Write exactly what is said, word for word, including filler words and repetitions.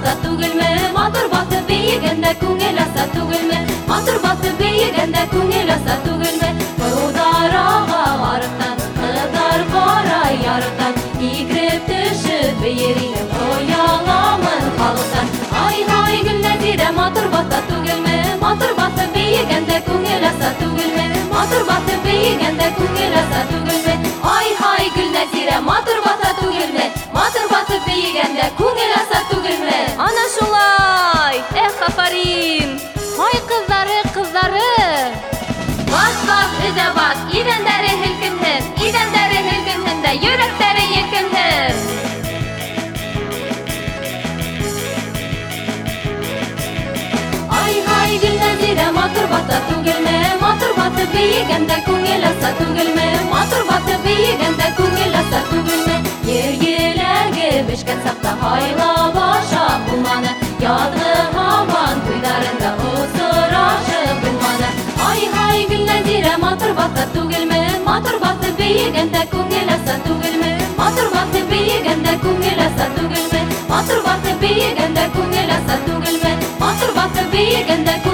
basa түгелме, матур басы бейгенде күңеласа түгелме, матур басы бейгенде күңеласа түгелме. Кылдарага арыктан, кылдар кара ярыктан, игреп төшүп бейерине кояламын халыктан. Ай хай Гүлназира матур баса түгелме, матур басы бейгенде күңеласа түгелме, матур басы бейгенде күңеласа түгелме. Ай хай Гүлназира матур баса түгелме, матур басы бейгенде күңеласа түгелме. Ана шулай! Эх, афарин! Ай кыздары, кыздары! Бас бас үзе бас, идәндәре һелкенһен, идәндәре һелкенһен дә, йөрәктәре елкенһен. Ай хай Гүлназира матур баса түгелме, матур басы бейгенде күңеласа түгелме, матур басы бейгенде күңеласа түгелме. Ер еләге бешкән сакта һайлап ашап булманы, язгы һаман туйдарында осырашып булманы. Ай хай Гүлназира матур баса түгелме, матур басы бейгенде күңеласа түгелме, матур басы бейгенде күңеласа түгелме, матур басы бейгенде күңеласа түгелме, матур басы бейгенде